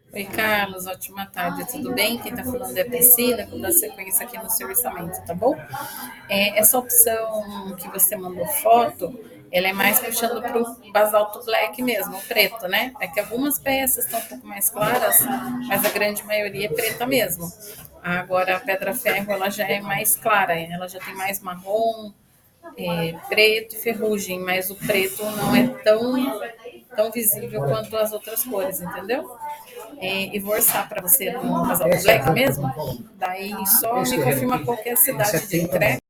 Oi, Carlos, ótima tarde, tudo bem? Quem está falando é a Priscila, vou dar sequência aqui no seu orçamento, tá bom? Essa opção que você mandou foto, ela é mais puxando para o basalto black mesmo, o preto, né? É que algumas peças estão um pouco mais claras, mas a grande maioria é preta mesmo. Agora, a pedra ferro, ela já é mais clara, ela já tem mais marrom, preto e ferrugem, mas o preto não é tão visível quanto as outras cores, entendeu? E vou orçar para você no basalto black mesmo. Daí só me confirma qual que é a cidade de entrega.